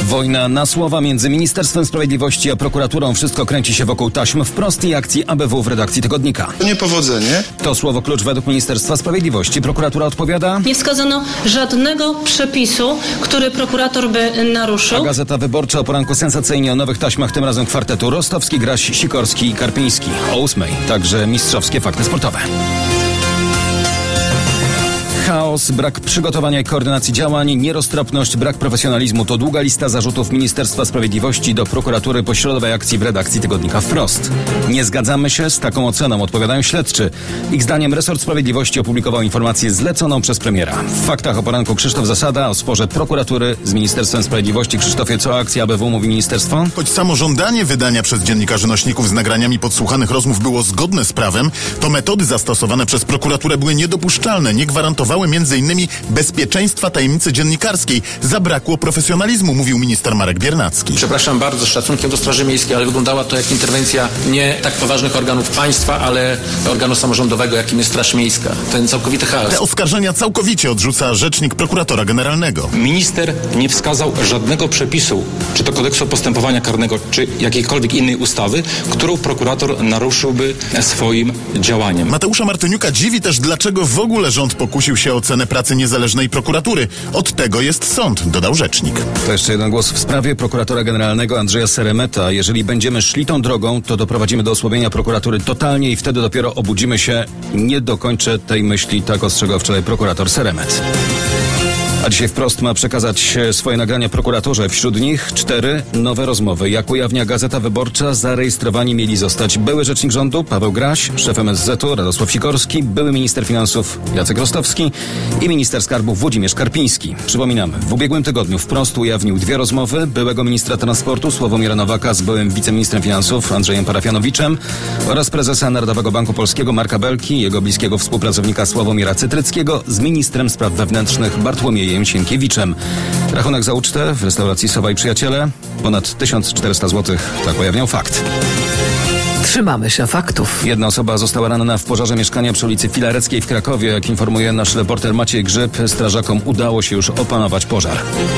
Wojna na słowa między Ministerstwem Sprawiedliwości a prokuraturą. Wszystko kręci się wokół taśm wprost i akcji ABW w redakcji Tygodnika. Niepowodzenie. To słowo klucz według Ministerstwa Sprawiedliwości. Prokuratura odpowiada: nie wskazano żadnego przepisu, który prokurator by naruszył. A Gazeta Wyborcza o poranku sensacyjnie o nowych taśmach, tym razem kwartetu Rostowski, Graś, Sikorski i Karpiński. O 8:00 także mistrzowskie fakty sportowe. Chaos, brak przygotowania i koordynacji działań, nieroztropność, brak profesjonalizmu to długa lista zarzutów Ministerstwa Sprawiedliwości do prokuratury po środowej akcji w redakcji Tygodnika Wprost. Nie zgadzamy się z taką oceną, odpowiadają śledczy. Ich zdaniem resort sprawiedliwości opublikował informację zleconą przez premiera. W faktach o poranku Krzysztof Zasada o sporze prokuratury z Ministerstwem Sprawiedliwości. Krzysztofie, co o akcji ABW mówi ministerstwo? Choć samo żądanie wydania przez dziennikarzy nośników z nagraniami podsłuchanych rozmów było zgodne z prawem, to metody zastosowane przez prokuraturę były niedopuszczalne, nie gwarantowały m.in. bezpieczeństwa tajemnicy dziennikarskiej. Zabrakło profesjonalizmu, mówił minister Marek Biernacki. Przepraszam bardzo, z szacunkiem do Straży Miejskiej, ale wyglądała to jak interwencja nie tak poważnych organów państwa, ale organu samorządowego, jakim jest Straż Miejska. Ten całkowity chaos. Te oskarżenia całkowicie odrzuca rzecznik prokuratora generalnego. Minister nie wskazał żadnego przepisu, czy to kodeksu postępowania karnego, czy jakiejkolwiek innej ustawy, którą prokurator naruszyłby swoim działaniem. Mateusza Martyniuka dziwi też, dlaczego w ogóle rząd pokusił się o cenę pracy niezależnej prokuratury. Od tego jest sąd, dodał rzecznik. To jeszcze jeden głos w sprawie prokuratora generalnego Andrzeja Seremeta. Jeżeli będziemy szli tą drogą, to doprowadzimy do osłabienia prokuratury totalnie i wtedy dopiero obudzimy się. Nie dokończę tej myśli, tak ostrzegał wczoraj prokurator Seremet. A dzisiaj Wprost ma przekazać swoje nagrania prokuraturze. Wśród nich 4 nowe rozmowy. Jak ujawnia Gazeta Wyborcza, zarejestrowani mieli zostać były rzecznik rządu Paweł Graś, szef MSZ-u Radosław Sikorski, były minister finansów Jacek Rostowski i minister skarbu Włodzimierz Karpiński. Przypominamy, w ubiegłym tygodniu Wprost ujawnił 2 rozmowy byłego ministra transportu Sławomira Nowaka z byłym wiceministrem finansów Andrzejem Parafianowiczem oraz prezesa Narodowego Banku Polskiego Marka Belki i jego bliskiego współpracownika Sławomira Cytryckiego z ministrem spraw wewnętrznych Bartłomiejem Sienkiewiczem. Rachunek za ucztę w restauracji Sowa i Przyjaciele ponad 1400 zł. Tak ujawniał Fakt. Trzymamy się faktów. Jedna osoba została ranna w pożarze mieszkania przy ulicy Filareckiej w Krakowie. Jak informuje nasz reporter Maciej Grzyb, strażakom udało się już opanować pożar.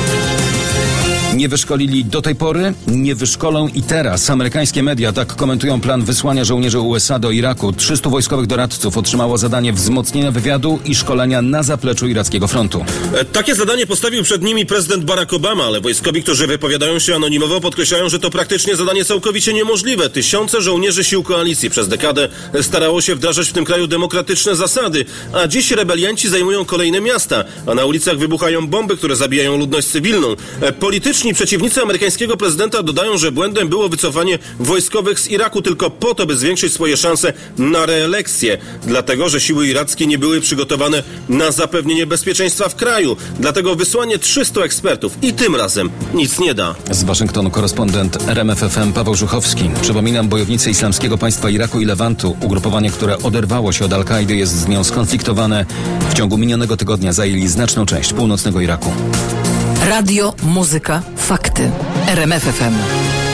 Nie wyszkolili do tej pory, nie wyszkolą i teraz. Amerykańskie media tak komentują plan wysłania żołnierzy USA do Iraku. 300 wojskowych doradców otrzymało zadanie wzmocnienia wywiadu i szkolenia na zapleczu irackiego frontu. Takie zadanie postawił przed nimi prezydent Barack Obama, ale wojskowi, którzy wypowiadają się anonimowo, podkreślają, że to praktycznie zadanie całkowicie niemożliwe. Tysiące żołnierzy sił koalicji przez dekadę starało się wdrażać w tym kraju demokratyczne zasady, a dziś rebelianci zajmują kolejne miasta, a na ulicach wybuchają bomby, które zabijają ludność cywilną. Polityczni przeciwnicy amerykańskiego prezydenta dodają, że błędem było wycofanie wojskowych z Iraku tylko po to, by zwiększyć swoje szanse na reelekcję. Dlatego, że siły irackie nie były przygotowane na zapewnienie bezpieczeństwa w kraju. Dlatego wysłanie 300 ekspertów i tym razem nic nie da. Z Waszyngtonu korespondent RMF FM Paweł Żuchowski. Przypominam, bojownicy Islamskiego Państwa Iraku i Lewantu, ugrupowanie, które oderwało się od Al-Kaidy, jest z nią skonfliktowane. W ciągu minionego tygodnia zajęli znaczną część północnego Iraku. Radio, muzyka, fakty. RMF FM.